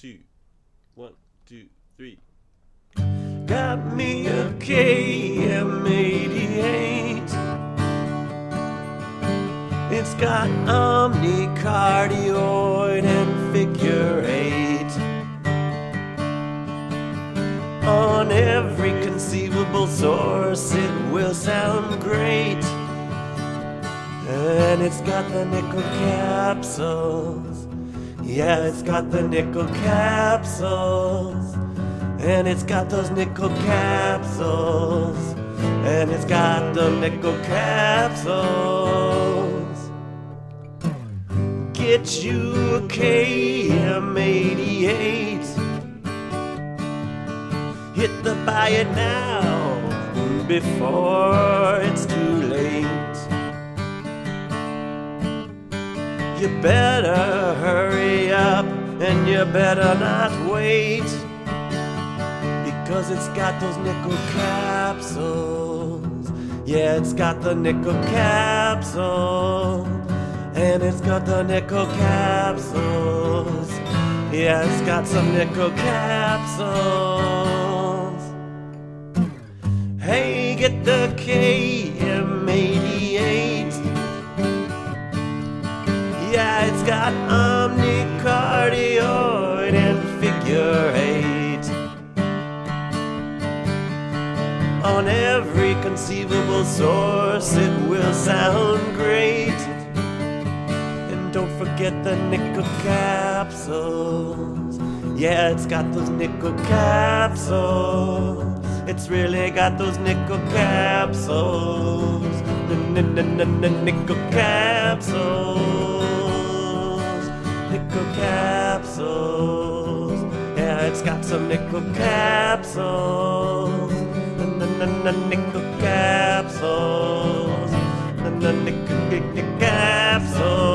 2. 1, 2, 3. Got me a KM88. It's got omnicardioid and figure 8. On every conceivable source it will sound great. And it's got the nickel capsules. Yeah, it's got the nickel capsules. And it's got those nickel capsules. And it's got the nickel capsules. Get you a KM88. Hit the buy it now before it's too late. You better hurry up and you better not wait, because it's got those nickel capsules. Yeah, it's got the nickel capsule. And it's got the nickel capsules. Yeah, it's got some nickel capsules. Hey, get the KM88. Yeah, it's got omnicardioid and figure 8. On every conceivable source it will sound great. And don't forget the nickel capsules. Yeah, it's got those nickel capsules. It's really got those nickel capsules. Nickel capsules. Nickel capsules. Yeah, it's got some nickel capsules. Nickel capsules. Nickel capsules.